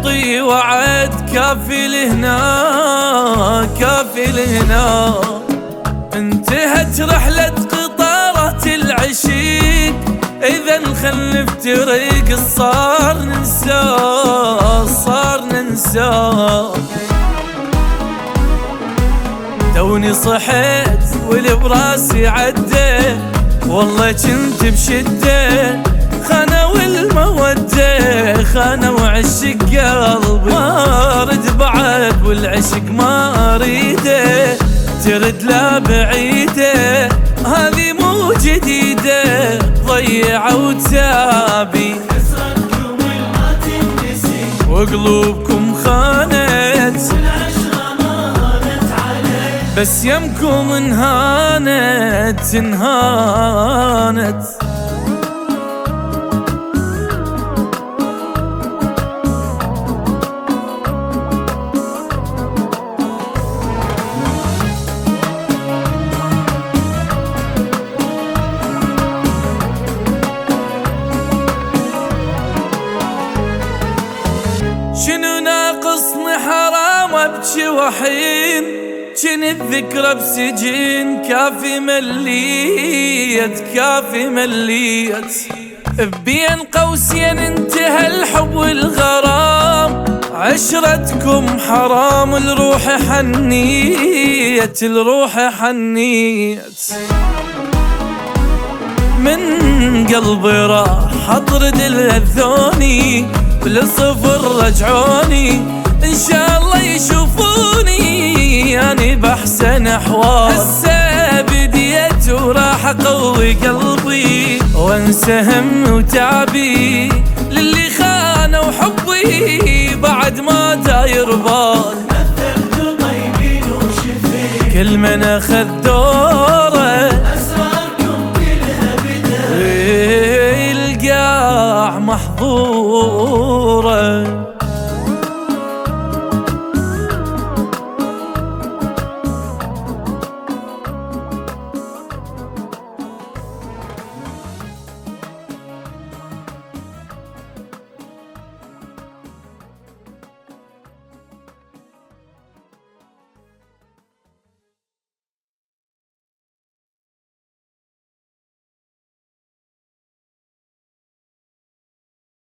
يعطي وعد كافي لهنا كافي لهنا. انتهت رحلة قطارة العشيق، إذا خل نفترق صار ننساه صار ننساه. توني صحيت واللي براسي عدى، والله كنت بشدة خانة والمودة خانة وعشق قلبي ما رد بعد، والعشق ما اريده ترد لا بعيده. هذه مو جديدة ضيعوا تابي، كسرتكم ما تنسي وقلوبكم خانت، والعشرة ما هانت عليك بس يمكم انهانت انهانت. شنو ناقصني حرام ابكي وحين، جن الذكرى بسجين كافي مليت كافي مليت. بين قوسين انتهى الحب والغرام، عشرتكم حرام الروح حنيت الروح حنيت. من قلبي راح اطرد الذوني بالصفر رجعوني، ان شاء الله يشوفوني يعني باحسن احوال. هسه بديت وراح اقوي قلبي وانسى هم وتعبي، للي خان وحبي بعد ما داير بال. مثلت طيبين وشفيت كل من اخذ دور